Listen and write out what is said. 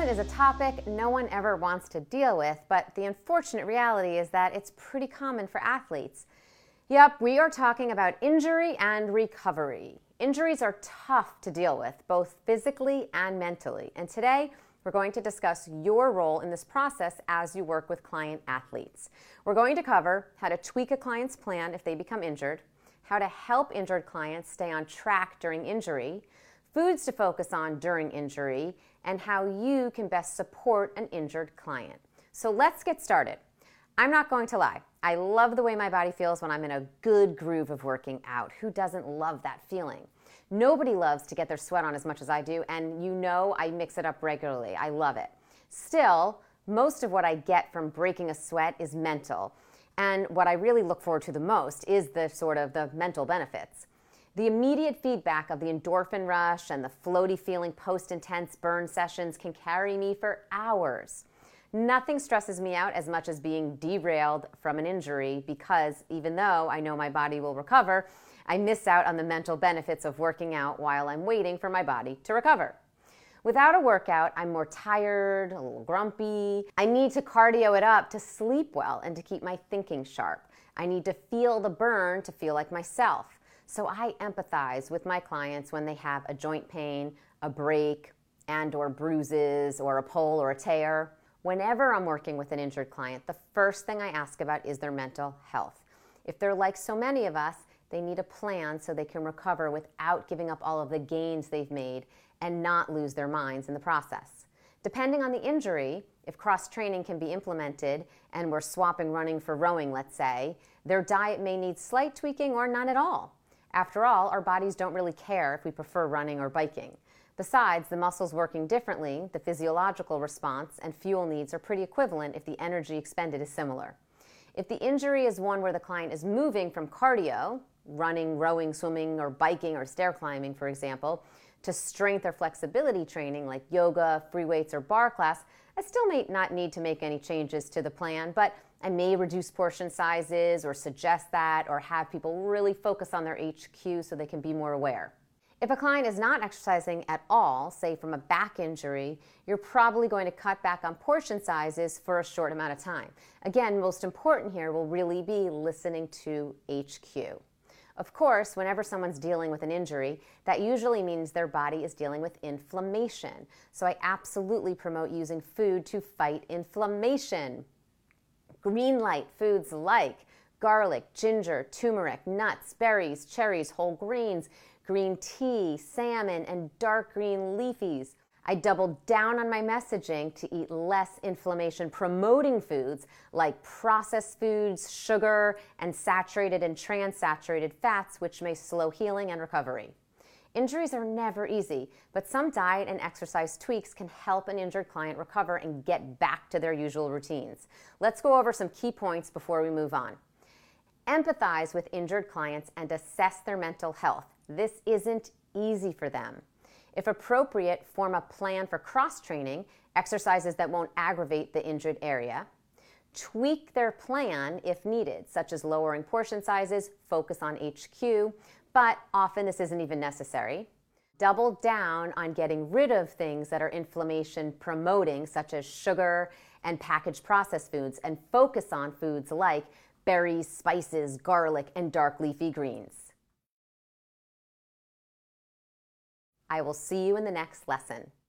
Movement is a topic no one ever wants to deal with, but the unfortunate reality is that it's pretty common for athletes. Yep, we are talking about injury and recovery. Injuries are tough to deal with, both physically and mentally. And today, we're going to discuss your role in this process as you work with client athletes. We're going to cover how to tweak a client's plan if they become injured, how to help injured clients stay on track during injury, foods to focus on during injury, and how you can best support an injured client. So let's get started. I'm not going to lie. I love the way my body feels when I'm in a good groove of working out. Who doesn't love that feeling? Nobody loves to get their sweat on as much as I do, and you know I mix it up regularly. I love it. Still, most of what I get from breaking a sweat is mental, and what I really look forward to the most is the mental benefits. The immediate feedback of the endorphin rush and the floaty feeling post-intense burn sessions can carry me for hours. Nothing stresses me out as much as being derailed from an injury because even though I know my body will recover, I miss out on the mental benefits of working out while I'm waiting for my body to recover. Without a workout, I'm more tired, a little grumpy. I need to cardio it up to sleep well and to keep my thinking sharp. I need to feel the burn to feel like myself. So I empathize with my clients when they have a joint pain, a break, and/or bruises, or a pull or a tear. Whenever I'm working with an injured client, the first thing I ask about is their mental health. If they're like so many of us, they need a plan so they can recover without giving up all of the gains they've made and not lose their minds in the process. Depending on the injury, if cross-training can be implemented and we're swapping running for rowing, let's say, their diet may need slight tweaking or none at all. After all, our bodies don't really care if we prefer running or biking. Besides, the muscles working differently, the physiological response and fuel needs are pretty equivalent if the energy expended is similar. If the injury is one where the client is moving from cardio, running, rowing, swimming, or biking or stair climbing, for example, to strength or flexibility training like yoga, free weights, or bar class, I still may not need to make any changes to the plan, but I may reduce portion sizes or suggest that or have people really focus on their HQ so they can be more aware. If a client is not exercising at all, say from a back injury, you're probably going to cut back on portion sizes for a short amount of time. Again, most important here will really be listening to HQ. Of course, whenever someone's dealing with an injury, that usually means their body is dealing with inflammation. So I absolutely promote using food to fight inflammation. Green light foods like garlic, ginger, turmeric, nuts, berries, cherries, whole grains, green tea, salmon, and dark green leafies. I doubled down on my messaging to eat less inflammation-promoting foods like processed foods, sugar, and saturated and trans-saturated fats, which may slow healing and recovery. Injuries are never easy, but some diet and exercise tweaks can help an injured client recover and get back to their usual routines. Let's go over some key points before we move on. Empathize with injured clients and assess their mental health. This isn't easy for them. If appropriate, form a plan for cross-training, exercises that won't aggravate the injured area. Tweak their plan if needed, such as lowering portion sizes, focus on HQ, but often this isn't even necessary. Double down on getting rid of things that are inflammation promoting, such as sugar and packaged processed foods, and focus on foods like berries, spices, garlic, and dark leafy greens. I will see you in the next lesson.